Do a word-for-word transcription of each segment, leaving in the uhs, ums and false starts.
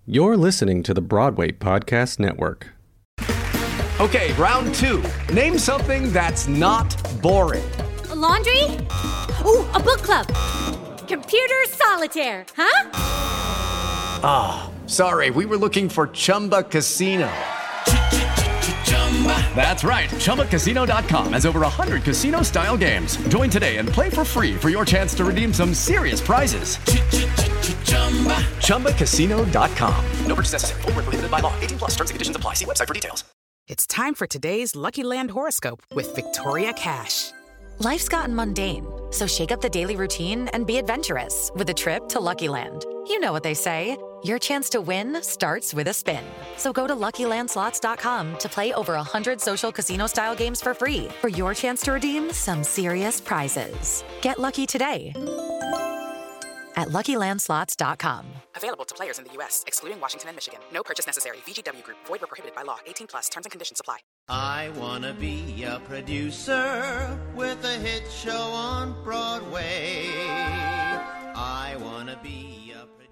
You're listening to the Broadway Podcast Network. Okay, round two. Name something that's not boring. A laundry? Ooh, a book club. Computer solitaire, huh? Ah, oh, sorry, we were looking for Chumba Casino. That's right, Chumba Casino dot com has over one hundred casino-style games. Join today and play for free for your chance to redeem some serious prizes. Chumba Casino dot com. No purchase necessary. Void where prohibited by law. eighteen plus terms and conditions apply. See website for details. It's time for today's Lucky Land horoscope with Victoria Cash. Life's gotten mundane, so shake up the daily routine and be adventurous with a trip to Lucky Land. You know what they say. Your chance to win starts with a spin. So go to Lucky Land Slots dot com to play over one hundred social casino-style games for free for your chance to redeem some serious prizes. Get lucky today at Lucky Land Slots dot com. Available to players in the U S, excluding Washington and Michigan. No purchase necessary. V G W Group. Void where prohibited by law. eighteen plus. Terms and conditions apply. I want to be a producer with a hit show on Broadway. I want to be a producer.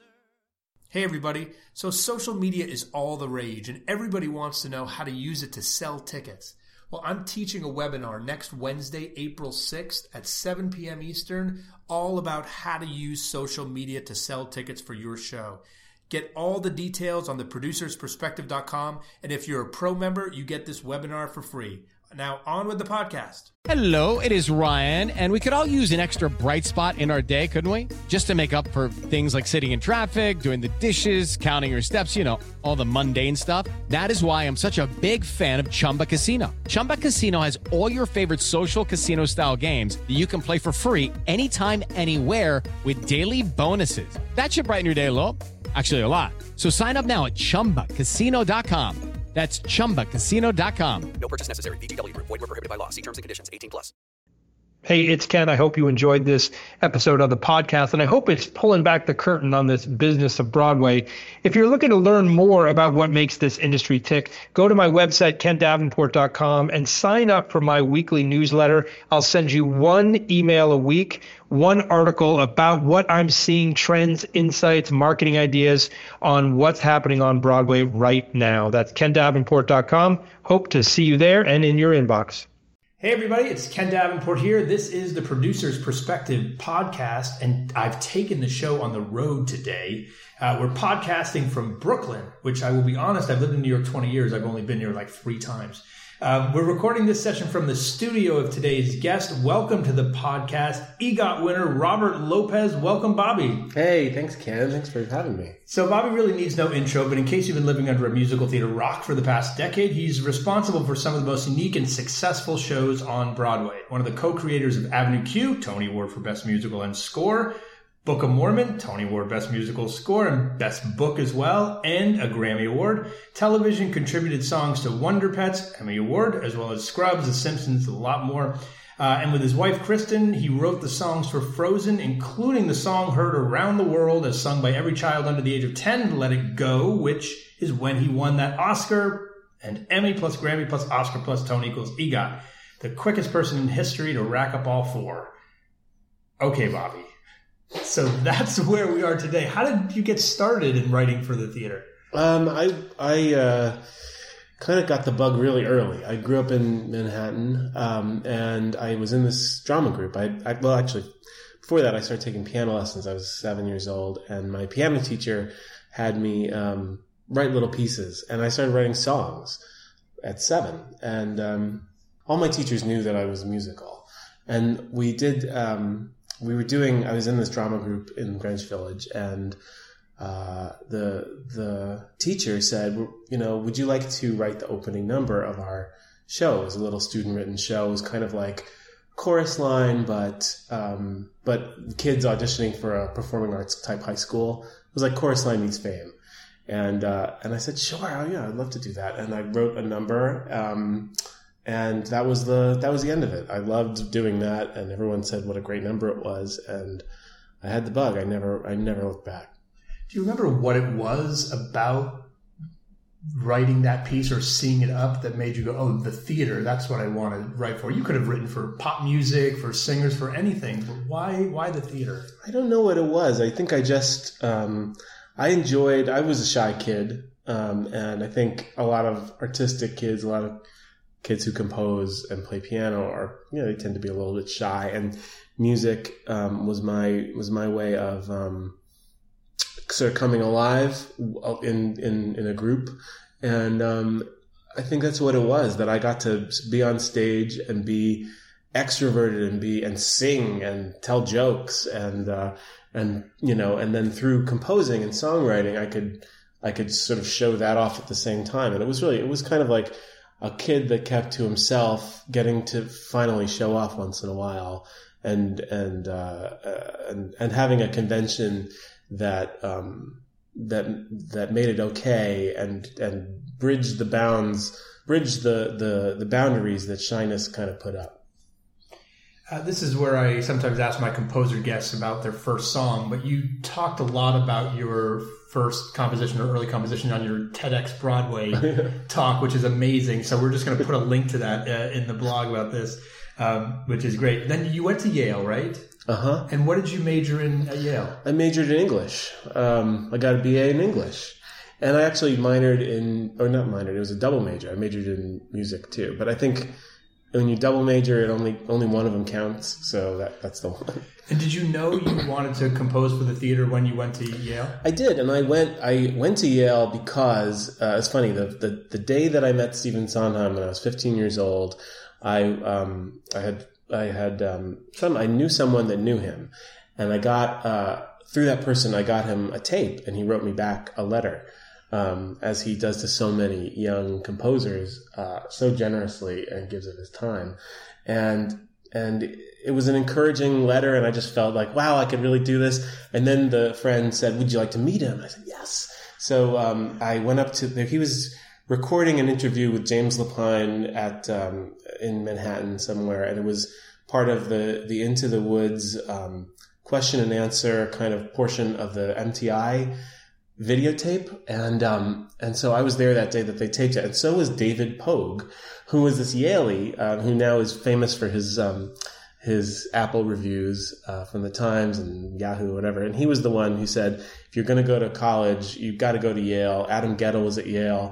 Hey everybody, so social media is all the rage and everybody wants to know how to use it to sell tickets. Well, I'm teaching a webinar next Wednesday, April sixth at seven p.m. Eastern, all about how to use social media to sell tickets for your show. Get all the details on the producers perspective dot com, and if you're a pro member, you get this webinar for free. Now, on with the podcast. Hello, it is Ryan, and we could all use an extra bright spot in our day, couldn't we? Just to make up for things like sitting in traffic, doing the dishes, counting your steps, you know, all the mundane stuff. That is why I'm such a big fan of Chumba Casino. Chumba Casino has all your favorite social casino-style games that you can play for free anytime, anywhere with daily bonuses. That should brighten your day a little. Actually, a lot. So sign up now at Chumba Casino dot com. That's Chumba Casino dot com. No purchase necessary. V G W Group. Void where prohibited by law. See terms and conditions. eighteen plus. Hey, it's Ken. I hope you enjoyed this episode of the podcast, and I hope it's pulling back the curtain on this business of Broadway. If you're looking to learn more about what makes this industry tick, go to my website, ken davenport dot com, and sign up for my weekly newsletter. I'll send you one email a week, one article about what I'm seeing, trends, insights, marketing ideas on what's happening on Broadway right now. That's ken davenport dot com. Hope to see you there and in your inbox. Hey everybody, it's Ken Davenport here. This is the Producer's Perspective podcast, and I've taken the show on the road today. Uh, we're podcasting from Brooklyn, which I will be honest, I've lived in New York twenty years. I've only been here like three times. Uh, we're recording this session from the studio of today's guest. Welcome to the podcast, EGOT winner Robert Lopez. Welcome, Bobby. Hey, thanks, Ken. Thanks for having me. So Bobby really needs no intro, but in case you've been living under a musical theater rock for the past decade, he's responsible for some of the most unique and successful shows on Broadway. One of the co-creators of Avenue Q, Tony Award for Best Musical and Score, Book of Mormon, Tony Award Best Musical Score and Best Book as well, and a Grammy Award. Television contributed songs to Wonder Pets, Emmy Award, as well as Scrubs, The Simpsons, a lot more. Uh, and with his wife, Kristen, he wrote the songs for Frozen, including the song heard around the world as sung by every child under the age of ten, Let It Go, which is when he won that Oscar and Emmy plus Grammy plus Oscar plus Tony equals EGOT. The quickest person in history to rack up all four. Okay, Bobby. So that's where we are today. How did you get started in writing for the theater? Um, I I uh, kind of got the bug really early. I grew up in Manhattan, um, and I was in this drama group. I, I well, actually, before that, I started taking piano lessons. I was seven years old, and my piano teacher had me um, write little pieces, and I started writing songs at seven. And um, all my teachers knew that I was musical, and we did. Um, We were doing, I was in this drama group in Greenwich Village, and uh, the the teacher said, you know, would you like to write the opening number of our show? It was a little student-written show. It was kind of like chorus line, but um, but kids auditioning for a performing arts type high school. It was like chorus line meets fame. And uh, and I said, sure, oh, yeah, I'd love to do that. And I wrote a number, um And that was the that was the end of it. I loved doing that, and everyone said what a great number it was, and I had the bug. I never I never looked back. Do you remember what it was about writing that piece or seeing it up that made you go, oh, the theater, that's what I want to write for? You could have written for pop music, for singers, for anything, but why why the theater? I don't know what it was. I think I just um, I enjoyed, I was a shy kid. Um, and I think a lot of artistic kids, a lot of kids who compose and play piano are, you know, they tend to be a little bit shy, and music, um, was my, was my way of, um, sort of coming alive in, in, in a group. And, um, I think that's what it was, that I got to be on stage and be extroverted and be, and sing and tell jokes and, uh, and, you know, and then through composing and songwriting, I could, I could sort of show that off at the same time. And it was really, it was kind of like a kid that kept to himself, getting to finally show off once in a while, and, and, uh, uh and, and having a convention that, um, that, that made it okay and, and bridged the bounds, bridged the, the, the boundaries that shyness kind of put up. Uh, this is where I sometimes ask my composer guests about their first song, but you talked a lot about your first composition or early composition on your TEDx Broadway talk, which is amazing. So we're just going to put a link to that uh, in the blog about this, um, which is great. Then you went to Yale, right? Uh-huh. And what did you major in at Yale? I majored in English. Um, I got a B A in English. And I actually minored in, or not minored, it was a double major. I majored in music too. But I think when you double major, it only only one of them counts, so that that's the one. And did you know you wanted to compose for the theater when you went to Yale? I did, and I went I went to Yale because uh, it's funny. The, the the day that I met Stephen Sondheim when I was fifteen years old, I um I had I had um some I knew someone that knew him, and I got uh through that person I got him a tape, and he wrote me back a letter. Um, as he does to so many young composers, uh, so generously, and gives of his time. And, and it was an encouraging letter, and I just felt like, wow, I could really do this. And then the friend said, would you like to meet him? I said, yes. So, um, I went up to, he was recording an interview with James Lapine at, um, in Manhattan somewhere, and it was part of the, the Into the Woods, um, question and answer kind of portion of the M T I videotape. And, um, and so I was there that day that they taped it. And so was David Pogue, who was this Yaley, uh, who now is famous for his, um, his Apple reviews, uh, from the Times and Yahoo, whatever. And he was the one who said, if you're going to go to college, you've got to go to Yale. Adam Gettle was at Yale.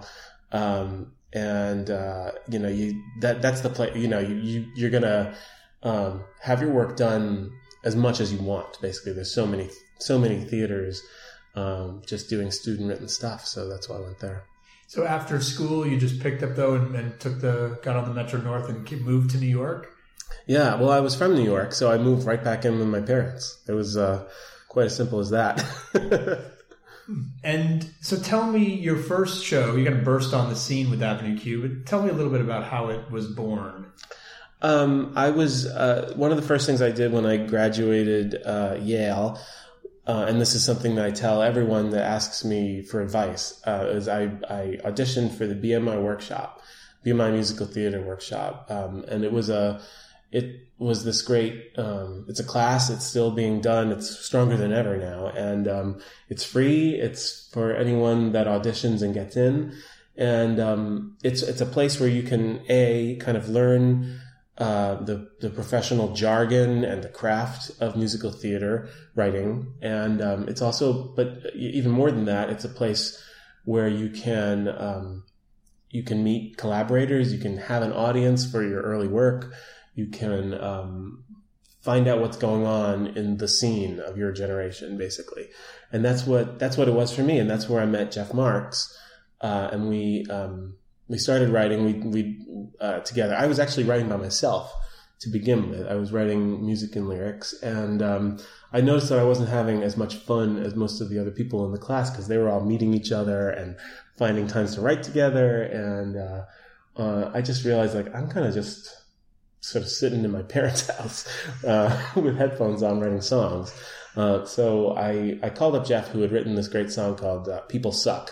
Um, and, uh, you know, you, that, that's the place, you know, you, you you're going to, um, have your work done as much as you want. Basically, there's so many, so many theaters, Um, just doing student written stuff. So that's why I went there. So after school, you just picked up though and, and took the, got on the Metro North and moved to New York? Yeah. Well, I was from New York, so I moved right back in with my parents. It was, uh, quite as simple as that. And so tell me your first show, you're going to burst on the scene with Avenue Q, but tell me a little bit about how it was born. Um, I was, uh, one of the first things I did when I graduated, uh, Yale, Uh, and this is something that I tell everyone that asks me for advice, uh, is I, I auditioned for the B M I workshop, B M I musical theater workshop. Um, and it was a, it was this great, um, it's a class. It's still being done. It's stronger than ever now. And, um, it's free. It's for anyone that auditions and gets in. And, um, it's, it's a place where you can, A, kind of learn, Uh, the, the professional jargon and the craft of musical theater writing. And, um, it's also, but even more than that, it's a place where you can, um, you can meet collaborators. You can have an audience for your early work. You can, um, find out what's going on in the scene of your generation, basically. And that's what, that's what it was for me. And that's where I met Jeff Marks. Uh, and we, um, We started writing, we, we, uh, together. I was actually writing by myself to begin with. I was writing music and lyrics, and, um, I noticed that I wasn't having as much fun as most of the other people in the class, because they were all meeting each other and finding times to write together. And, uh, uh, I just realized, like, I'm kind of just sort of sitting in my parents' house, uh, with headphones on writing songs. Uh, so I, I called up Jeff, who had written this great song called, uh, People Suck.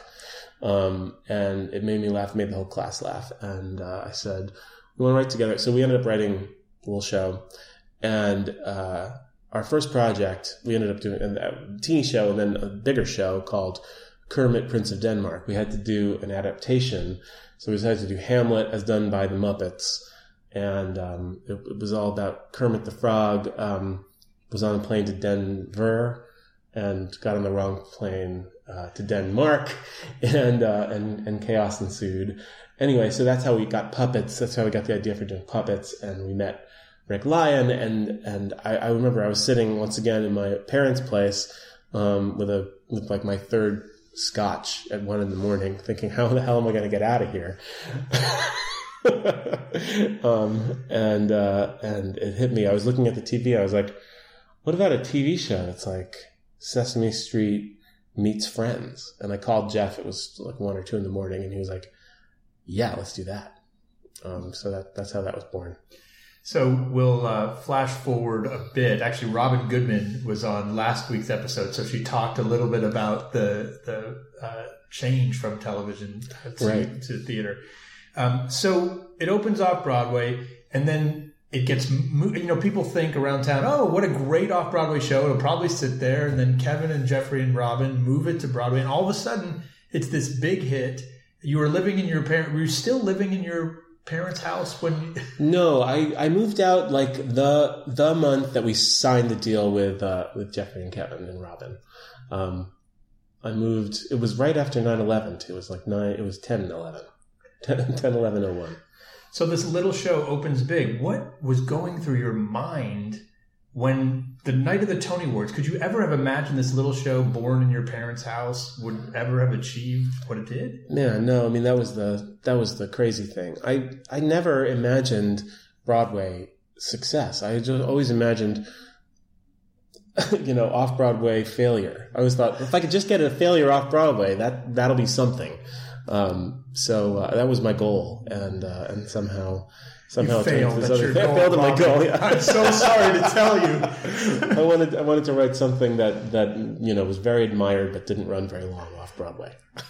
Um, and it made me laugh, made the whole class laugh. And, uh, I said, we want to write together. So we ended up writing a little show. And, uh, our first project, we ended up doing a teeny show and then a bigger show called Kermit, Prince of Denmark. We had to do an adaptation. So we decided to do Hamlet as done by the Muppets. And, um, it, it was all about Kermit the Frog, um, was on a plane to Denver and got on the wrong plane uh, to Denmark, and uh, and and chaos ensued. Anyway, so that's how we got puppets. That's how we got the idea for doing puppets, and we met Rick Lyon. And and I, I remember I was sitting once again in my parents' place um, with a with like my third scotch at one in the morning, thinking, how the hell am I going to get out of here? um, and uh, and it hit me. I was looking at the T V. I was like, what about a T V show that's like Sesame Street meets Friends? And I called Jeff. It was like one or two in the morning, and he was like, yeah, let's do that. Um, so that that's how that was born. So we'll uh, flash forward a bit. Actually, Robin Goodman was on last week's episode, so she talked a little bit about the the uh, change from television to, right. to theater. Um, so it opens off Broadway, and then it gets, you know, people think around town, oh, what a great off-Broadway show. It'll probably sit there. And then Kevin and Jeffrey and Robin move it to Broadway, and all of a sudden it's this big hit. You were living in your parent, were you still living in your parents' house when you... No, I, I moved out like the the month that we signed the deal with uh, with Jeffrey and Kevin and Robin. Um, I moved, it was right after nine eleven too. It was like nine, it was ten eleven. ten eleven oh one. So this little show opens big. What was going through your mind when the night of the Tony Awards? Could you ever have imagined this little show born in your parents' house would ever have achieved what it did? Yeah, no, I mean that was the that was the crazy thing. I I never imagined Broadway success. I just always imagined, you know, off Broadway failure. I always thought if I could just get a failure off Broadway, that that'll be something. Um, so uh, that was my goal, and uh, and somehow somehow you failed. That's your I goal, failed at my goal. Yeah. I'm so sorry to tell you. I wanted I wanted to write something that that you know was very admired but didn't run very long off Broadway.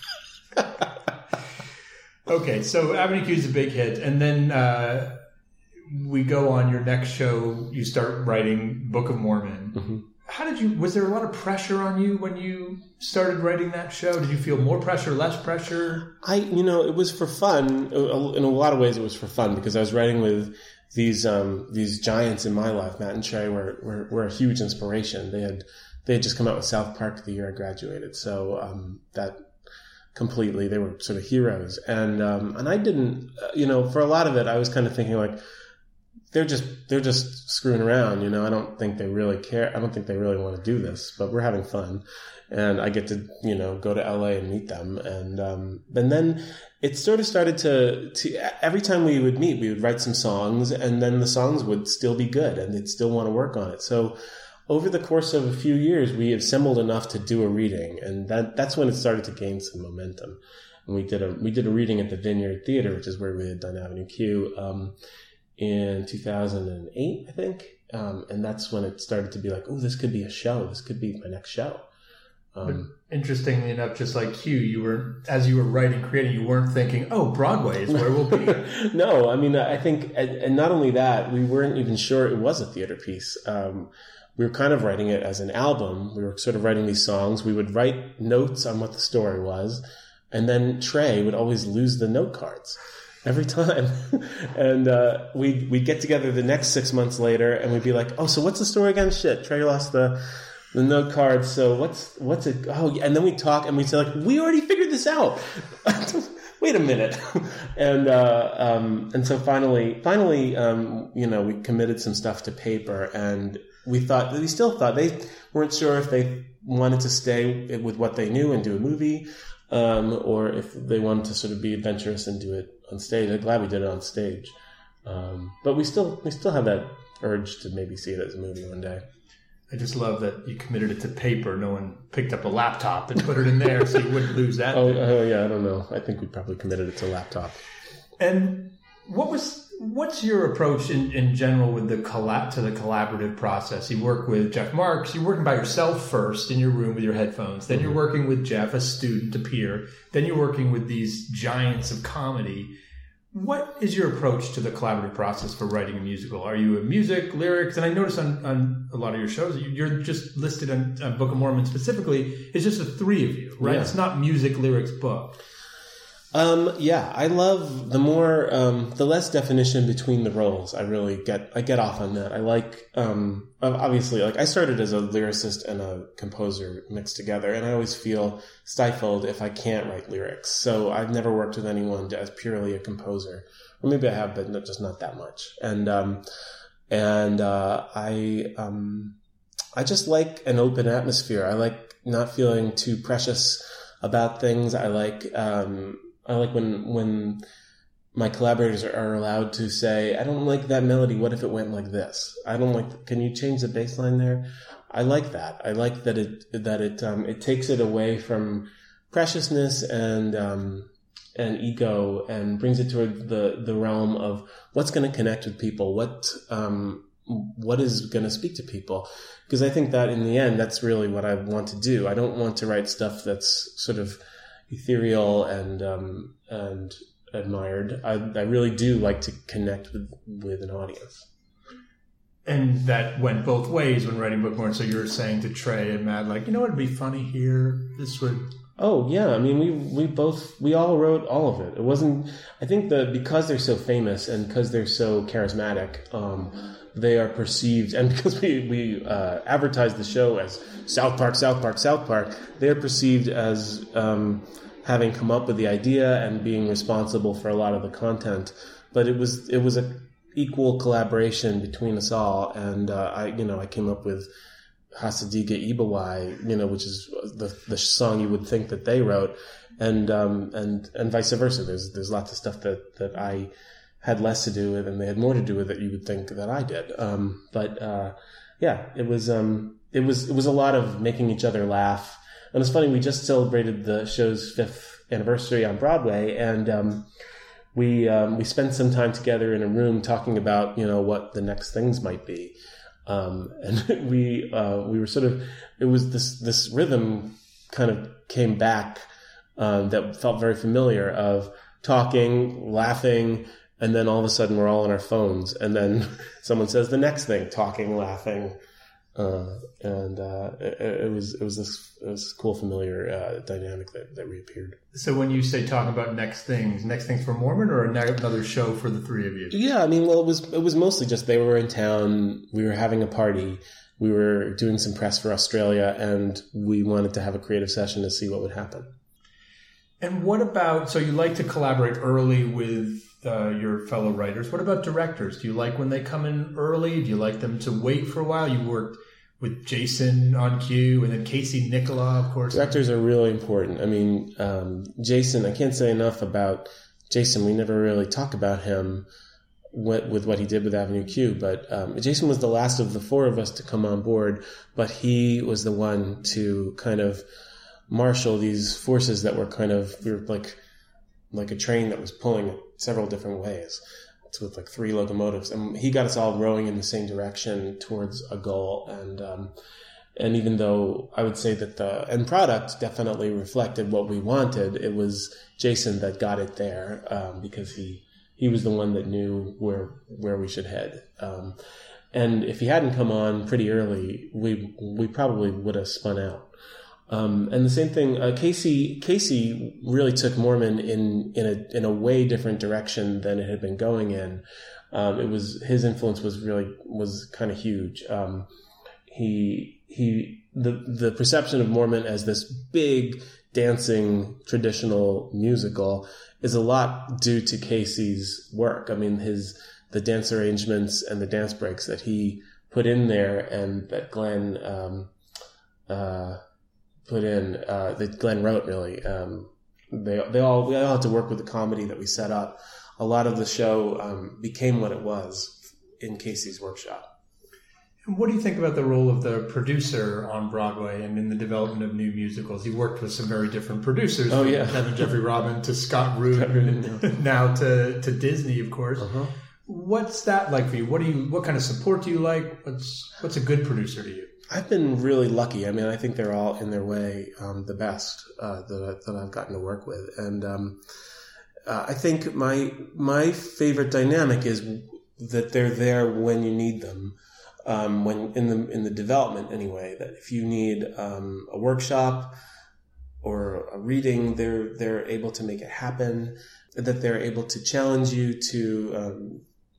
Okay, so Avenue Q is a big hit, and then uh, we go on your next show. You start writing Book of Mormon. Mm-hmm. How did you, was there a lot of pressure on you when you started writing that show? Did you feel more pressure, less pressure? I, you know, it was for fun. In a lot of ways it was for fun because I was writing with these, um, these giants in my life. Matt and Trey were, were, were a huge inspiration. They had, they had just come out with South Park the year I graduated. So, um, that completely, they were sort of heroes. And, um, and I didn't, you know, for a lot of it, I was kind of thinking like, they're just they're just screwing around, you know. I don't think they really care. I don't think they really want to do this, but we're having fun, and I get to you know go to L A and meet them, and um, and then it sort of started to to every time we would meet, we would write some songs, and then the songs would still be good, and they'd still want to work on it. So over the course of a few years, we assembled enough to do a reading, and that that's when it started to gain some momentum. And we did a we did a reading at the Vineyard Theater, which is where we had done Avenue Q. Um, in two thousand eight, I think. Um, and that's when it started to be like, oh, this could be a show. This could be my next show. Um, but interestingly enough, just like Q, you were, as you were writing, creating, you weren't thinking, oh, Broadway is where we'll be. No, I mean, I think, and not only that, we weren't even sure it was a theater piece. Um, we were kind of writing it as an album. We were sort of writing these songs. We would write notes on what the story was. And then Trey would always lose the note cards. Every time. And uh, we'd, we'd get together the next six months later and we'd be like, oh, so what's the story again? Shit, Trey lost the the note card. So what's what's it? Oh, and then we'd talk and we'd say, like, we already figured this out. Wait a minute. and uh, um, and so finally, finally, um, you know, we committed some stuff to paper and we thought, we still thought they weren't sure if they wanted to stay with what they knew and do a movie. Um, or if they wanted to sort of be adventurous and do it on stage. I'm glad we did it on stage. Um, but we still we still have that urge to maybe see it as a movie one day. I just love that you committed it to paper. No one picked up a laptop and put it in there so you wouldn't lose that. Oh, oh yeah, I don't know. I think we probably committed it to laptop. And what was what's your approach in, in general with the collab to the collaborative process? You work with Jeff Marks. You're working by yourself first in your room with your headphones. Then mm-hmm. you're working with Jeff, a student, a peer. Then you're working with these giants of comedy. What is your approach to the collaborative process for writing a musical? Are you a music, lyrics? And I notice on, on a lot of your shows, you're just listed on, on Book of Mormon specifically. It's just the three of you, right? Yeah. It's not music, lyrics, book. Um, yeah, I love the more, um, the less definition between the roles. I really get, I get off on that. I like, um, obviously, like I started as a lyricist and a composer mixed together, and I always feel stifled if I can't write lyrics. So I've never worked with anyone as purely a composer, or maybe I have, but not, just not that much. And, um, and, uh, I, um, I just like an open atmosphere. I like not feeling too precious about things. I like, um, I like when when my collaborators are, are allowed to say, I don't like that melody. What if it went like this? I don't like, can you change the bass line there? I like that. I like that it, that it, um, it takes it away from preciousness and, um, and ego and brings it to the, the realm of what's going to connect with people. What, um, what is going to speak to people? Because I think that in the end, that's really what I want to do. I don't want to write stuff that's sort of ethereal and um, and admired. I, I really do like to connect with, with an audience. And that went both ways when writing Book Born. So you were saying to Trey and Matt, like, you know what would be funny here? This would... Oh, yeah. I mean, we we both, we all wrote all of it. It wasn't, I think that because they're so famous and because they're so charismatic, um, they are perceived, and because we, we uh, advertise the show as South Park, South Park, South Park, they're perceived as um, having come up with the idea and being responsible for a lot of the content. But it was it was a equal collaboration between us all, and uh, I you know I came up with Hasadiga Ibawai, you know, which is the the song you would think that they wrote, and um, and and vice versa. There's there's lots of stuff that that I had less to do with, and they had more to do with it. You would think that I did, um, but uh, yeah, it was um, it was it was a lot of making each other laugh. And it's funny, we just celebrated the show's fifth anniversary on Broadway, and um, we um, we spent some time together in a room talking about you know what the next things might be. Um, and we, uh, we were sort of, it was this, this rhythm kind of came back, um, that felt very familiar of talking, laughing, and then all of a sudden we're all on our phones. And then someone says the next thing, talking, laughing. Uh, and, uh, it, it was, it was this, it was this cool, familiar, uh, dynamic that, that reappeared. So when you say talking about next things, next things for Mormon or another show for the three of you? Yeah. I mean, well, it was, it was mostly just they were in town. We were having a party. We were doing some press for Australia, and we wanted to have a creative session to see what would happen. And what about, so you like to collaborate early with uh, your fellow writers. What about directors? Do you like when they come in early? Do you like them to wait for a while? You worked with Jason on cue, and then Casey Nicola, of course. Directors are really important. I mean, um, Jason, I can't say enough about Jason. We never really talk about him with, with what he did with Avenue Q, but um, Jason was the last of the four of us to come on board, but he was the one to kind of marshal these forces that were kind of, we were like, like a train that was pulling several different ways. With like three locomotives, and he got us all rowing in the same direction towards a goal. And um, and even though I would say that the end product definitely reflected what we wanted, it was Jason that got it there, um, because he he was the one that knew where where we should head. Um, and if he hadn't come on pretty early, we we probably would have spun out. Um, and the same thing, uh, Casey, Casey really took Mormon in, in a, in a way different direction than it had been going in. Um, it was, his influence was really, was kind of huge. Um, he, he, the, the perception of Mormon as this big dancing traditional musical is a lot due to Casey's work. I mean, his, the dance arrangements and the dance breaks that he put in there, and that Glenn, um, uh, put in, uh, that Glenn wrote really. Um, they, they all, we all had to work with the comedy that we set up. A lot of the show, um, became what it was in Casey's workshop. And what do you think about the role of the producer on Broadway and in the development of new musicals? You worked with some very different producers. Oh, yeah. From Jeffrey Robin to Scott Root, and now to, to Disney, of course. Uh-huh. What's that like for you? What do you, what kind of support do you like? What's, what's a good producer to you? I've been really lucky. I mean, I think they're all in their way, um, the best, uh, that, that I've gotten to work with. And, um, uh, I think my, my favorite dynamic is that they're there when you need them. Um, when in the, in the development anyway, that if you need, um, a workshop or a reading, they're they're able to make it happen. That they're able to challenge you to um,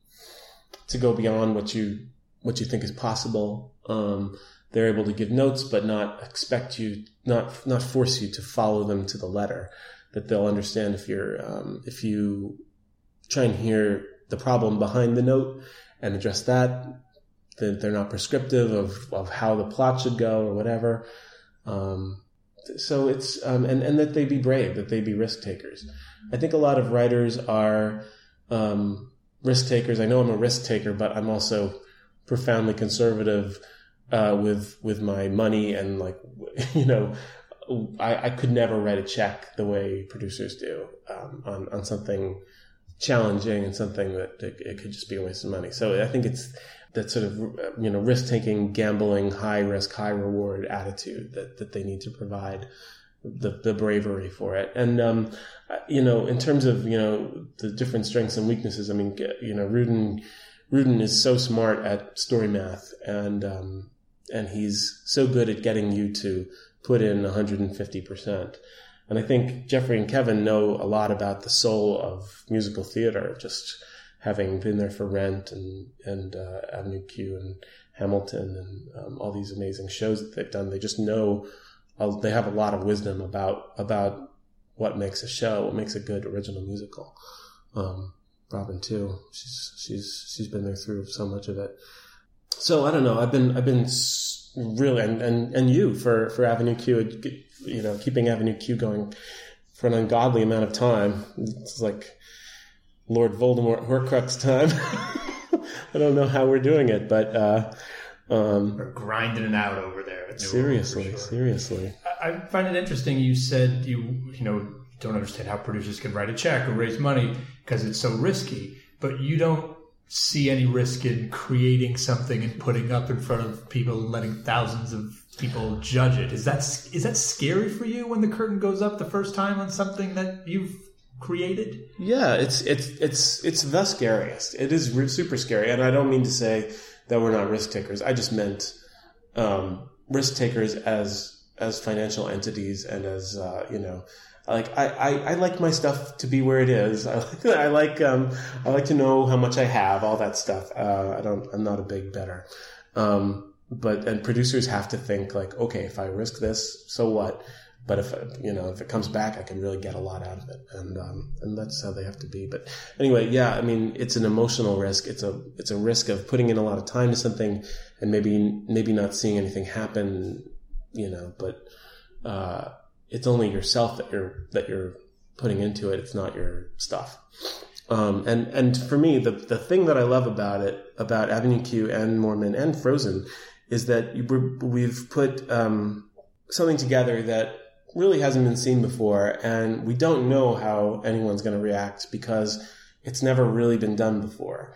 to go beyond what you what you think is possible. Um, they're able to give notes, but not expect you, not not force you to follow them to the letter. That they'll understand if you're um, if you try and hear the problem behind the note and address that. That they're not prescriptive of, of how the plot should go or whatever. Um, so it's um, and and that they be brave, that they be risk takers. I think a lot of writers are um, risk takers. I know I'm a risk taker, but I'm also profoundly conservative uh, with with my money, and like you know, I, I could never write a check the way producers do um, on on something challenging and something that it, it could just be a waste of money. So I think it's that sort of, you know, risk taking, gambling, high risk, high reward attitude that, that they need to provide the, the bravery for it. And, um, you know, in terms of, you know, the different strengths and weaknesses, I mean, you know, Rudin, Rudin is so smart at story math, and, um, and he's so good at getting you to put in one hundred fifty percent. And I think Jeffrey and Kevin know a lot about the soul of musical theater, just having been there for Rent and, and uh, Avenue Q and Hamilton and um, all these amazing shows that they've done. They just know, uh, they have a lot of wisdom about about what makes a show, what makes a good original musical. Um, Robin too, she's she's she's been there through so much of it. So I don't know. I've been I've been really and and, and you for, for Avenue Q, you know, keeping Avenue Q going for an ungodly amount of time. It's like Lord Voldemort Horcrux time. I don't know how we're doing it, but uh, um, we're grinding it out over there. At seriously, sure. seriously. I find it interesting. You said you you know don't understand how producers can write a check or raise money because it's so risky, but you don't see any risk in creating something and putting up in front of people and letting thousands of people judge it. Is that is that scary for you when the curtain goes up the first time on something that you've created? Yeah, it's it's it's it's the scariest. It is super scary, and I don't mean to say that we're not risk takers. I just meant um, risk takers as as financial entities and as uh, you know. Like I, I, I like my stuff to be where it is. I like I like um I like to know how much I have, all that stuff. Uh, I don't I'm not a big better. Um, but and producers have to think like, okay, if I risk this, so what? But if you know if it comes back, I can really get a lot out of it, and um and that's how they have to be. But anyway, yeah, I mean it's an emotional risk. It's a it's a risk of putting in a lot of time to something and maybe maybe not seeing anything happen. You know, but. Uh, It's only yourself that you're that you're putting into it. It's not your stuff. Um, and and for me, the the thing that I love about it, about Avenue Q and Moorman and Frozen, is that we've put um, something together that really hasn't been seen before, and we don't know how anyone's going to react because it's never really been done before.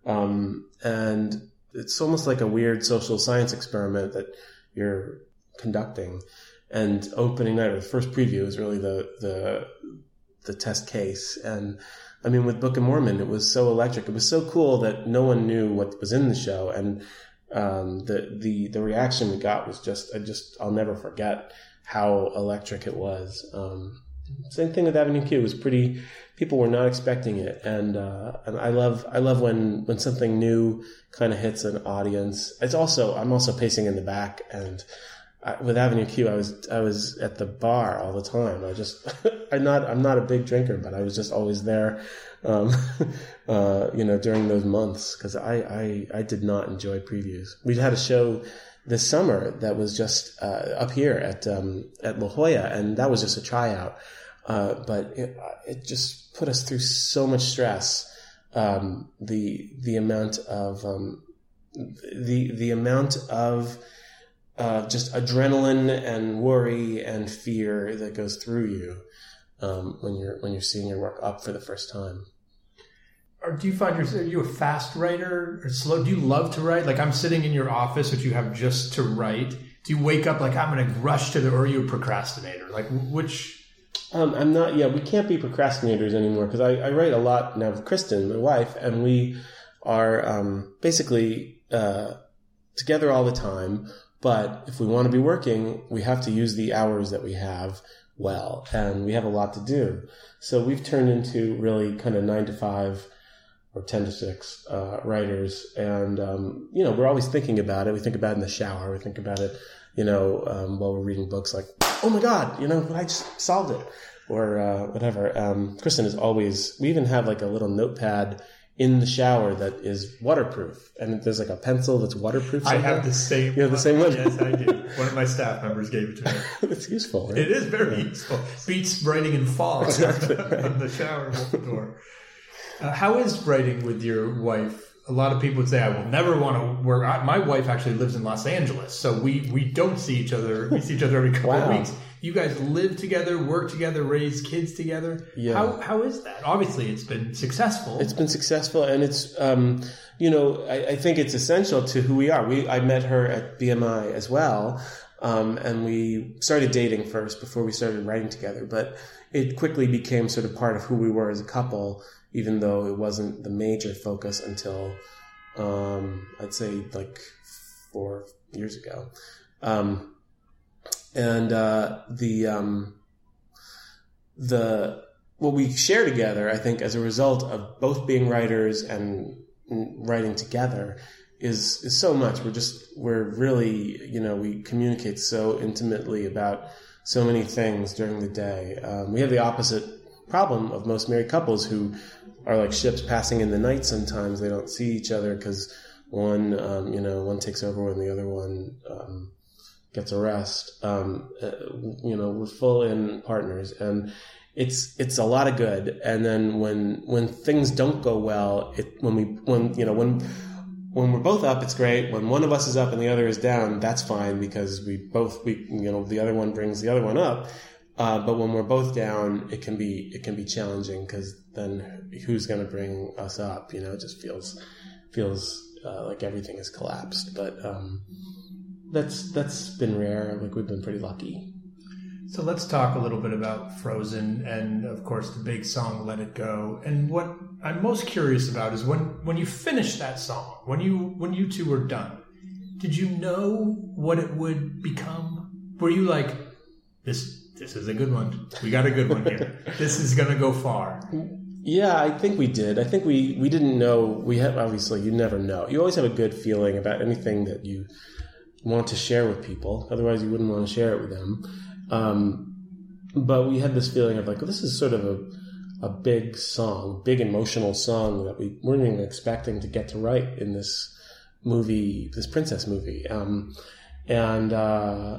Um, and it's almost like a weird social science experiment that you're conducting. And opening night, or the first preview, is really the the the test case. And I mean, with Book of Mormon, it was so electric. It was so cool that no one knew what was in the show, and um, the the the reaction we got was just I just I'll never forget how electric it was. Um, same thing with Avenue Q. It was pretty. People were not expecting it, and uh, and I love I love when when something new kind of hits an audience. It's also I'm also pacing in the back and. I, with Avenue Q, I was I was at the bar all the time. I just I'm not I'm not a big drinker, but I was just always there, um, uh, you know, during those months because I, I I did not enjoy previews. We had a show this summer that was just uh, up here at um, at La Jolla, and that was just a tryout. Uh, but it, it just put us through so much stress. Um, the the amount of um, the the amount of Uh, just adrenaline and worry and fear that goes through you um, when you're when you're seeing your work up for the first time. Or do you find yourself, are you a fast writer or slow? Do you love to write? Like I'm sitting in your office, which you have just to write. Do you wake up like I'm going to rush to the, or are you a procrastinator? Like which? Um, I'm not. Yeah, we can't be procrastinators anymore because I, I write a lot now with Kristen, my wife, and we are um, basically uh, together all the time. But if we want to be working, we have to use the hours that we have well, and we have a lot to do. So we've turned into really kind of nine to five or ten to six uh, writers, and um, you know, we're always thinking about it. We think about it in the shower. We think about it, you know, um, while we're reading books. Like, oh my God, you know, I just solved it, or uh, whatever. Um, Kristen is always. We even have like a little notepad in the shower that is waterproof, and there's like a pencil that's waterproof. I have the same. You have the same one? Yes, I do. One of my staff members gave it to me. It's useful. Right? It is very useful. Beats writing in fog exactly. on the shower door. Uh, how is writing with your wife? A lot of people would say, I will never want to work. I, my wife actually lives in Los Angeles, so we, we don't see each other. We see each other every couple wow. of weeks. You guys live together, work together, raise kids together. Yeah. How How is that? Obviously, it's been successful. It's been successful, and it's, um, you know, I, I think it's essential to who we are. We I met her at B M I as well, um, and we started dating first before we started writing together. But it quickly became sort of part of who we were as a couple, even though it wasn't the major focus until, um, I'd say, like four years ago. Um, and uh, the um, the what we share together, I think, as a result of both being writers and writing together, is is so much. We're just we're really, you know, we communicate so intimately about so many things during the day. Um, we have the opposite problem of most married couples who are like ships passing in the night. Sometimes they don't see each other because one, um, you know, one takes over when the other one um, gets a rest. Um, uh, you know, we're full in partners, and it's it's a lot of good. And then when when things don't go well, it when we when you know when when we're both up, it's great. When one of us is up and the other is down, that's fine because we both we you know the other one brings the other one up. Uh, but when we're both down, it can be it can be challenging because then who's going to bring us up? You know, it just feels feels uh, like everything has collapsed. But um, that's that's been rare. Like we've been pretty lucky. So let's talk a little bit about Frozen and, of course, the big song "Let It Go." And what I'm most curious about is when when you finished that song, when you when you two were done, did you know what it would become? Were you like, this? This is a good one. We got a good one here. This is going to go far. Yeah, I think we did. I think we, we didn't know. We have, obviously, you never know. You always have a good feeling about anything that you want to share with people. Otherwise, you wouldn't want to share it with them. Um, but we had this feeling of like, well, this is sort of a, a big song, big emotional song that we weren't even expecting to get to write in this movie, this princess movie. Um, and, uh,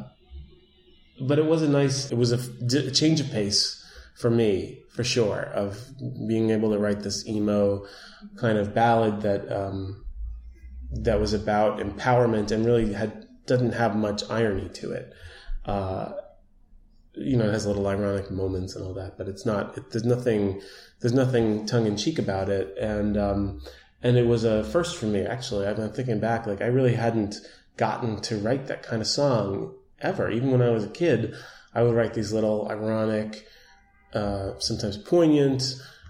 But it was a nice, it was a, a change of pace for me, for sure, of being able to write this emo kind of ballad that um, that was about empowerment and really had doesn't have much irony to it. Uh, you know, it has little ironic moments and all that, but it's not. It, there's nothing. There's nothing tongue in cheek about it, and um, and it was a first for me. Actually, I've been thinking back, like I really hadn't gotten to write that kind of song ever. Even when I was a kid, I would write these little ironic, uh, sometimes poignant,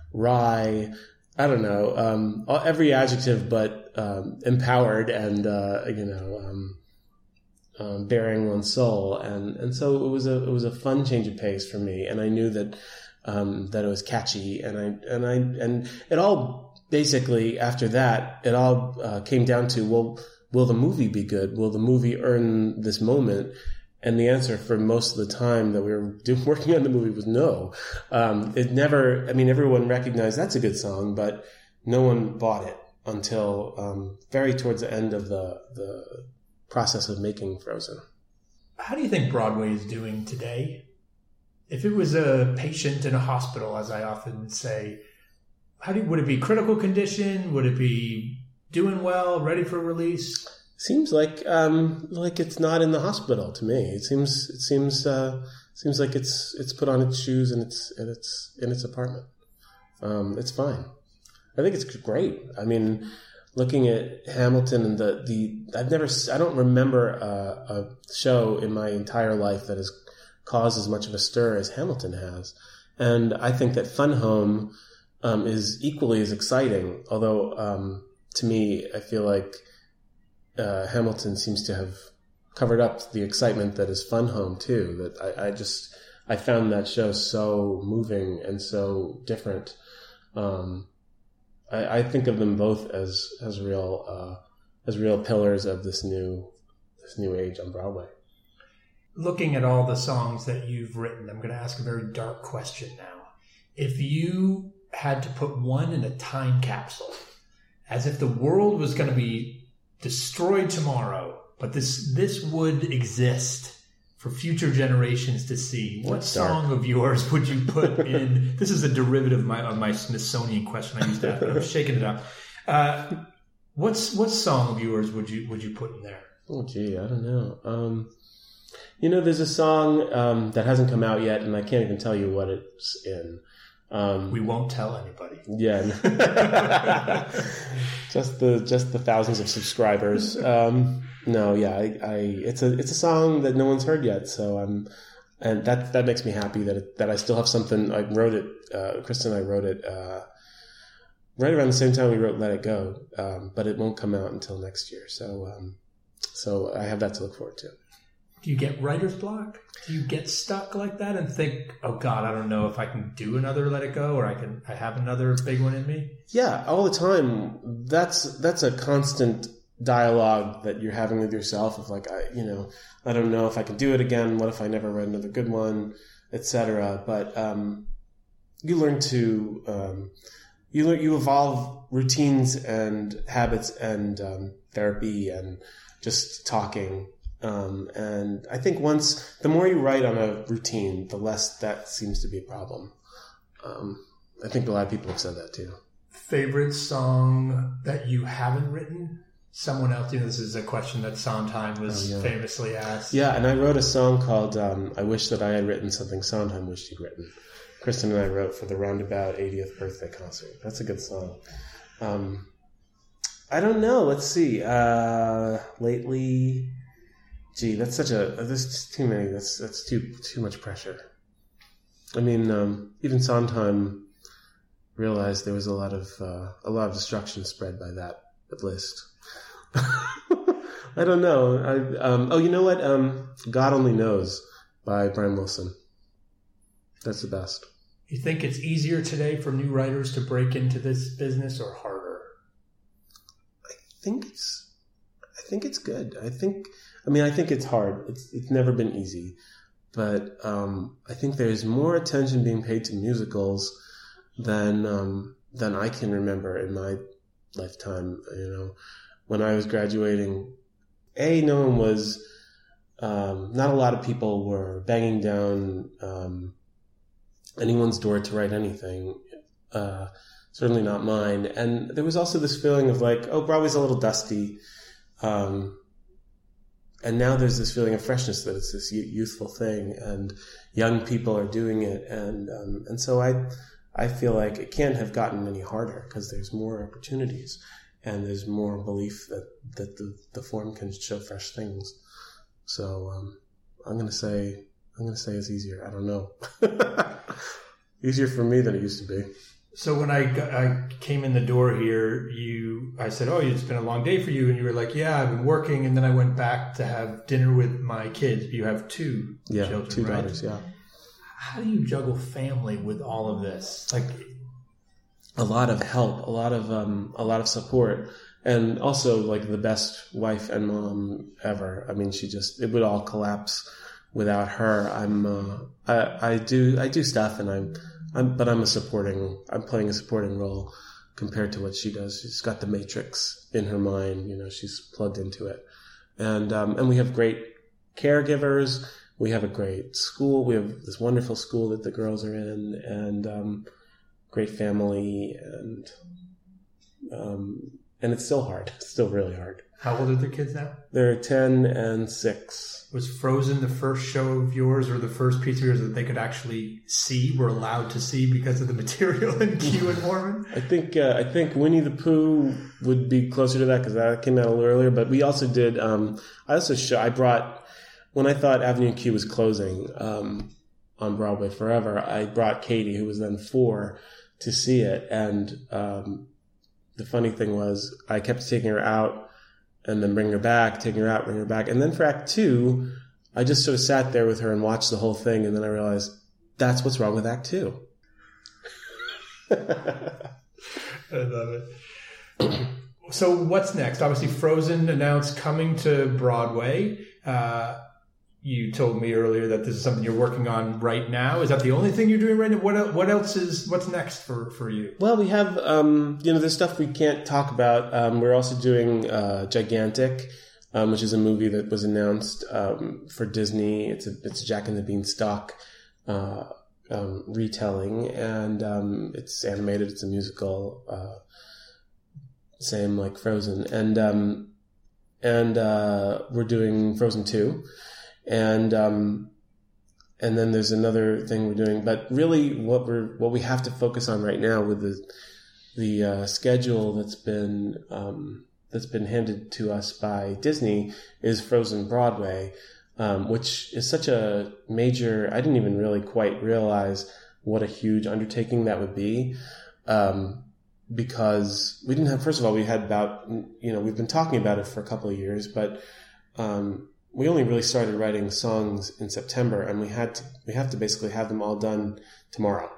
wry, I don't know, um, every adjective but um, empowered and, uh, you know, um, um, bearing one's soul. And, and so it was a it was a fun change of pace for me. And I knew that um, that it was catchy. And I and I and it all basically after that, it all uh, came down to, well, will the movie be good? Will the movie earn this moment? And the answer for most of the time that we were doing, working on the movie was no. Um, it never, I mean, everyone recognized that's a good song, but no one bought it until um, very towards the end of the, the process of making Frozen. How do you think Broadway is doing today? If it was a patient in a hospital, as I often say, how do you, would it be critical condition? Would it be doing well, ready for release? Seems like um, like it's not in the hospital to me. It seems it seems uh, seems like it's it's put on its shoes and it's and it's in its apartment. Um, it's fine. I think it's great. I mean, looking at Hamilton and the the I've never I don't remember a, a show in my entire life that has caused as much of a stir as Hamilton has, and I think that Fun Home um, is equally as exciting. Although um, to me, I feel like Uh, Hamilton seems to have covered up the excitement that is Fun Home too. That I, I just I found that show so moving and so different. Um, I, I think of them both as as real uh, as real pillars of this new this new age on Broadway. Looking at all the songs that you've written, I'm going to ask a very dark question now. If you had to put one in a time capsule, as if the world was going to be destroyed tomorrow, but this this would exist for future generations to see, what That's song dark. of yours would you put in? This is a derivative of my, of my Smithsonian question I used to ask, but I'm shaking it up. Uh, what's what song of yours would you would you put in there? Oh, gee, I don't know. Um, you know, there's a song um, that hasn't come out yet, and I can't even tell you what it's in. Um, We won't tell anybody. Yeah, just the just the thousands of subscribers. Um, no, yeah, I, I it's a it's a song that no one's heard yet, so I'm and that that makes me happy that it, that I still have something. I wrote it. Uh, Kristen and I wrote it uh, right around the same time we wrote "Let It Go," um, but it won't come out until next year. So um, so I have that to look forward to. Do you get writer's block? Do you get stuck like that and think, oh God, I don't know if I can do another Let It Go, or I can I have another big one in me? Yeah, all the time. That's that's a constant dialogue that you're having with yourself of like, I, you know, I don't know if I can do it again. What if I never write another good one, et cetera. But um, you learn to um, you learn, you evolve routines and habits and um, therapy and just talking. Um, and I think once, the more you write on a routine, the less that seems to be a problem. Um, I think a lot of people have said that too. Favorite song that you haven't written? Someone else, you know, this is a question that Sondheim was oh, yeah. famously asked. Yeah, and I wrote a song called um, I Wish That I Had Written Something Sondheim Wished He'd Written. Kristen and I wrote for the Roundabout eightieth birthday concert. That's a good song. Um, I don't know. Let's see. Uh, lately... Gee, that's such a, there's just too many, that's that's too too much pressure. I mean, um, even Sondheim realized there was a lot of, uh, a lot of destruction spread by that list. I don't know. I, um, oh, you know what? Um, God Only Knows by Brian Wilson. That's the best. You think it's easier today for new writers to break into this business or harder? I think it's, I think it's good. I think, I mean, I think it's hard. It's it's never been easy, but um, I think there's more attention being paid to musicals than um, than I can remember in my lifetime. You know, when I was graduating, a no one was, um, not a lot of people were banging down um, anyone's door to write anything. Uh, certainly not mine. And there was also this feeling of like, oh, Broadway's a little dusty. Um, And now there's this feeling of freshness that it's this youthful thing, and young people are doing it, and um, and so I I feel like it can't have gotten any harder because there's more opportunities, and there's more belief that that the, the form can show fresh things. So um, I'm gonna say I'm gonna say it's easier. I don't know, easier for me than it used to be. So when I, got, I came in the door here, you, I said, oh, it's been a long day for you. And you were like, yeah, I've been working. And then I went back to have dinner with my kids. You have two yeah, children, two right? daughters, yeah. How do you juggle family with all of this? Like, a lot of help, a lot of, um, a lot of support. And also like the best wife and mom ever. I mean, she just, it would all collapse without her. I'm, uh, I, I do, I do stuff and I'm, I'm, but I'm a supporting, I'm playing a supporting role compared to what she does. She's got the matrix in her mind, you know, she's plugged into it. And, um, and we have great caregivers. We have a great school. We have this wonderful school that the girls are in, and, um, great family, and, um, and it's still hard. It's still really hard. How old are the kids now? They're ten and six. Was Frozen the first show of yours, or the first piece of yours that they could actually see, were allowed to see because of the material in Q and Mormon? I think uh, I think Winnie the Pooh would be closer to that because that came out a little earlier. But we also did. Um, I also show. I brought when I thought Avenue Q was closing um, on Broadway forever. I brought Katie, who was then four, to see it, and um, the funny thing was I kept taking her out. And then bring her back, taking her out, bring her back. And then for Act Two, I just sort of sat there with her and watched the whole thing, and then I realized that's what's wrong with Act Two. I love it. So what's next? Obviously, Frozen announced coming to Broadway. Uh, you told me earlier that this is something you're working on right now. Is that the only thing you're doing right now? What what else is what's next for, for you? Well, we have um, you know there's stuff we can't talk about. Um, we're also doing uh, Gigantic, um, which is a movie that was announced um, for Disney. It's a it's a Jack and the Beanstalk uh, um, retelling, and um, it's animated. It's a musical. Uh, Same like Frozen, and um, and uh, we're doing Frozen two, and um, and then there's another thing we're doing. But really, what we're what we have to focus on right now with the the uh, schedule that's been um, that's been handed to us by Disney is Frozen Broadway, um, which is such a major. I didn't even really quite realize what a huge undertaking that would be. Um, Because we didn't have, first of all, we had about, you know, we've been talking about it for a couple of years, but um, we only really started writing songs in September, and we had to, we have to basically have them all done tomorrow.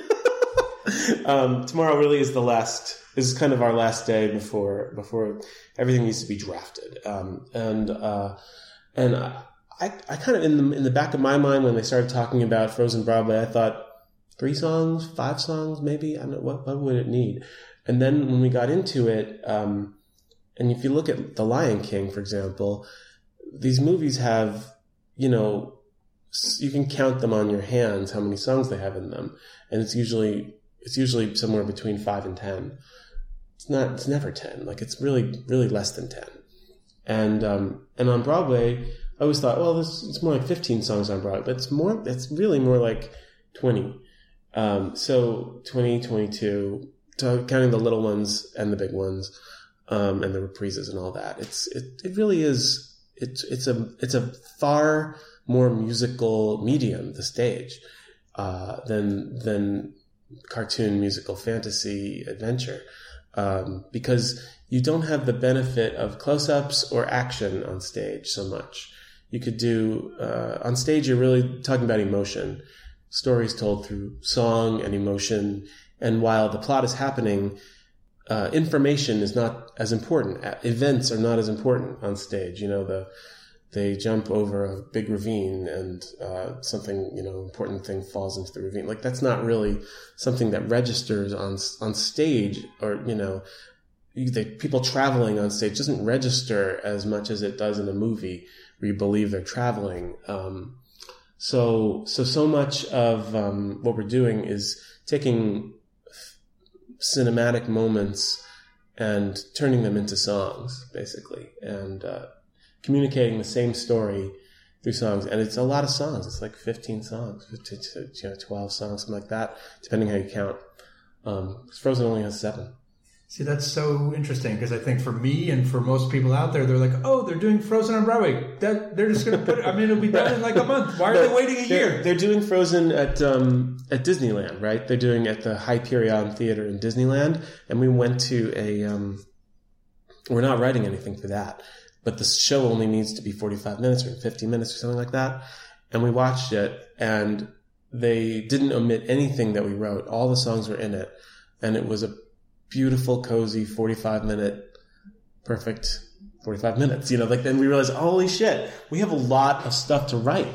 um, tomorrow really is the last, is kind of our last day before before everything needs to be drafted. Um, and uh, and I, I kind of in the in the back of my mind when they started talking about Frozen Broadway, I thought, Three songs, five songs, maybe? I don't know. What, what would it need? And then when we got into it, um, and if you look at The Lion King, for example, these movies have, you know, you can count them on your hands how many songs they have in them. And it's usually, it's usually somewhere between five and ten. It's not, it's never ten. Like, it's really, really less than ten. And, um, and on Broadway, I always thought, well, this, it's more like fifteen songs on Broadway, but it's more, it's really more like twenty. Um, so twenty, twenty-two, counting the little ones and the big ones, um, and the reprises and all that. It's, it, it really is, it's, it's a, it's a far more musical medium, the stage, uh, than, than cartoon, musical, fantasy, adventure. Um, because you don't have the benefit of close-ups or action on stage so much. You could do, uh, on stage, you're really talking about emotion. Stories told through song and emotion. And while the plot is happening, uh, information is not as important. Events are not as important on stage. You know, the, they jump over a big ravine and, uh, something, you know, important thing falls into the ravine. Like, that's not really something that registers on, on stage, or, you know, they, people traveling on stage doesn't register as much as it does in a movie where you believe they're traveling. Um, So, so, so much of um, what we're doing is taking f- cinematic moments and turning them into songs, basically, and uh, communicating the same story through songs. And it's a lot of songs. It's like fifteen songs, fifteen to, you know, twelve songs, something like that, depending how you count. Um, Frozen only has seven. See, that's so interesting, because I think for me and for most people out there, they're like, oh, they're doing Frozen on Broadway. That, they're just going to put it, I mean, it'll be done in like a month. Why are they waiting a they're, year? They're doing Frozen at um, at Disneyland, right? They're doing it at the Hyperion Theater in Disneyland. And we went to a, um, we're not writing anything for that, but the show only needs to be forty-five minutes or fifty minutes or something like that. And we watched it, and they didn't omit anything that we wrote. All the songs were in it. And it was a beautiful, cozy, forty-five minute, perfect forty-five minutes. You know, like, then we realized, holy shit, we have a lot of stuff to write.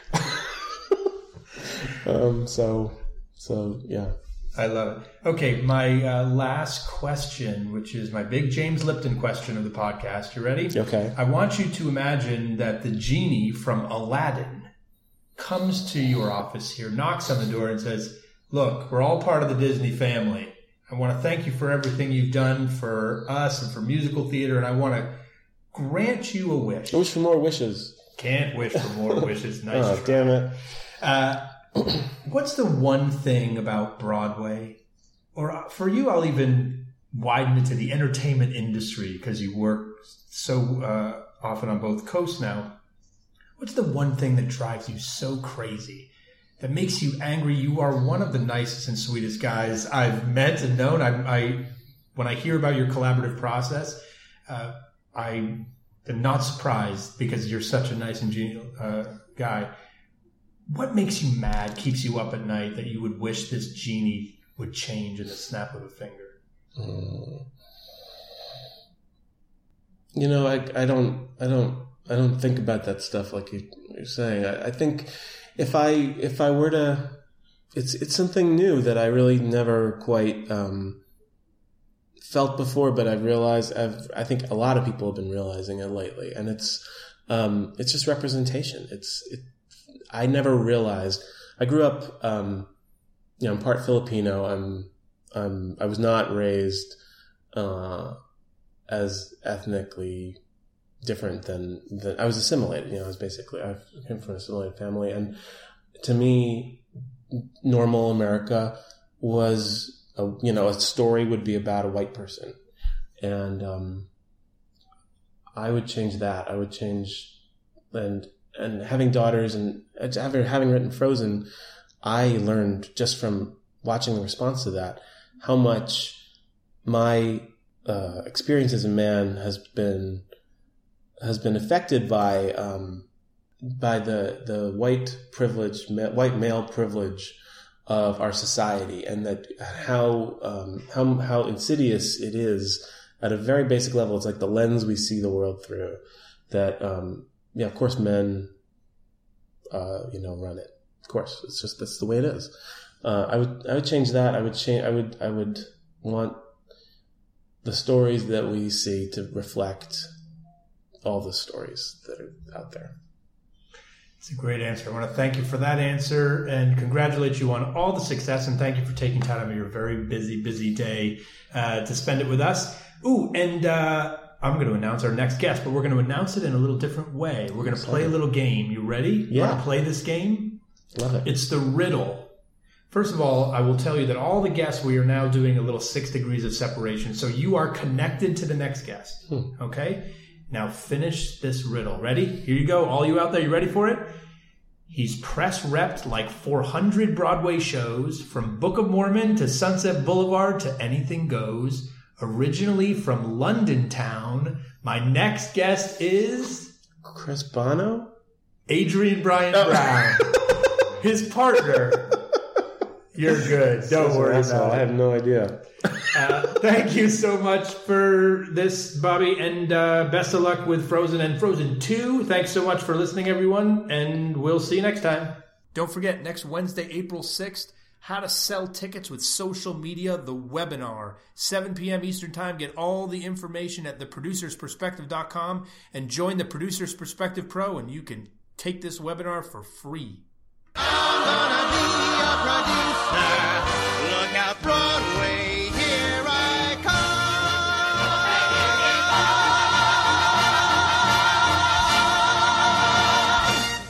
um, so, so yeah. I love it. Okay, my uh, last question, which is my big James Lipton question of the podcast. You ready? Okay. I want you to imagine that the genie from Aladdin comes to your office here, knocks on the door, and says, look, we're all part of the Disney family. I want to thank you for everything you've done for us and for musical theater, and I want to grant you a wish. I wish for more wishes. Can't wish for more wishes. Nice Oh, try. damn it. Uh, what's the one thing about Broadway? Or for you, I'll even widen it to the entertainment industry, because you work so uh, often on both coasts now. What's the one thing that drives you so crazy, that makes you angry? You are one of the nicest and sweetest guys I've met and known. I, I when I hear about your collaborative process, uh, I am not surprised, because you're such a nice and genial, uh, guy. What makes you mad, keeps you up at night, that you would wish this genie would change in the snap of a finger? Mm. You know, I, I don't, I don't, I don't think about that stuff like you, you're saying. I, I think if I, if I were to, it's, it's something new that I really never quite um, felt before, but I've realized. I've, I think a lot of people have been realizing it lately, and it's, um, it's just representation. It's, it. I never realized. I grew up, um, you know, I'm part Filipino. I'm, I'm, I was not raised uh, as ethnically different than, than I was assimilated. You know, I was basically I came from an assimilated family, and to me, normal America was, a, you know, a story would be about a white person, and um, I would change that. I would change and. And having daughters and having, having written Frozen, I learned just from watching the response to that how much my uh, experience as a man has been has been affected by um, by the the white privilege, white male privilege of our society, and that how um, how how insidious it is at a very basic level. It's like the lens we see the world through. That um, yeah, of course, men, uh, you know, run it. Of course, it's just that's the way it is. Uh, I would I would change that. I would change. I would I would want the stories that we see to reflect all the stories that are out there. It's a great answer. I want to thank you for that answer and congratulate you on all the success, and thank you for taking time out of your very busy, busy day uh, to spend it with us. Ooh, and uh, I'm going to announce our next guest, but we're going to announce it in a little different way. We're going to play a little game. You ready? You Yeah. want to play this game? Love it. It's the riddle. First of all, I will tell you that all the guests, we are now doing a little six degrees of separation. So you are connected to the next guest. Hmm. Okay? Now finish this riddle. Ready? Here you go. All you out there, you ready for it? He's press repped like four hundred Broadway shows, from Book of Mormon to Sunset Boulevard to Anything Goes. Originally from London town, my next guest is... Chris Bono? Adrian Brian Brown. His partner. You're good. Don't That's worry awesome. about I it. have no idea. Uh, thank you so much for this, Bobby, and uh, best of luck with Frozen and Frozen two. Thanks so much for listening, everyone, and we'll see you next time. Don't forget, next Wednesday, April sixth, How to Sell Tickets with Social Media, the webinar. seven p.m. Eastern Time. Get all the information at the producers perspective dot com and join the Producers Perspective Pro, and you can take this webinar for free. I'm gonna be a producer. Look out, Broadway, here I come.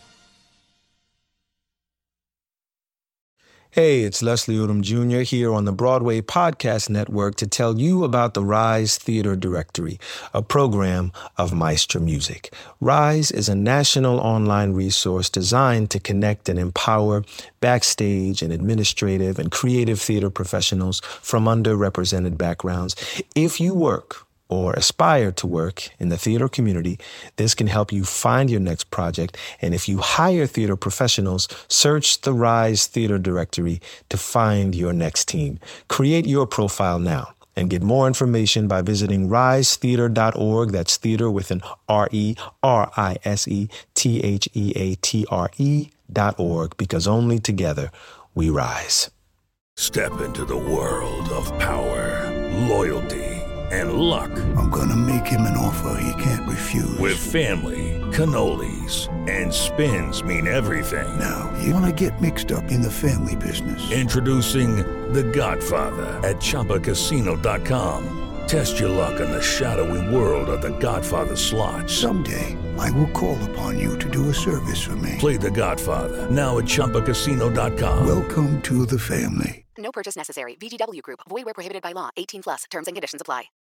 Hey, it's Leslie Odom Junior here on the Broadway Podcast Network to tell you about the Rise Theater Directory, a program of Maestro Music. Rise is a national online resource designed to connect and empower backstage and administrative and creative theater professionals from underrepresented backgrounds. If you work or aspire to work in the theater community, this can help you find your next project. And if you hire theater professionals, search the Rise Theater Directory to find your next team. Create your profile now and get more information by visiting rise theater dot org. That's theater with an R E, R I S E, T H E A T R E dot org, because only together we rise. Step into the world of power, loyalty, and luck. I'm gonna make him an offer he can't refuse. With family, cannolis, and spins mean everything. Now, you wanna get mixed up in the family business. Introducing The Godfather at Chumba Casino dot com. Test your luck in the shadowy world of The Godfather slot. Someday, I will call upon you to do a service for me. Play The Godfather now at Chumba Casino dot com. Welcome to the family. No purchase necessary. V G W Group. Void where prohibited by law. eighteen plus. Terms and conditions apply.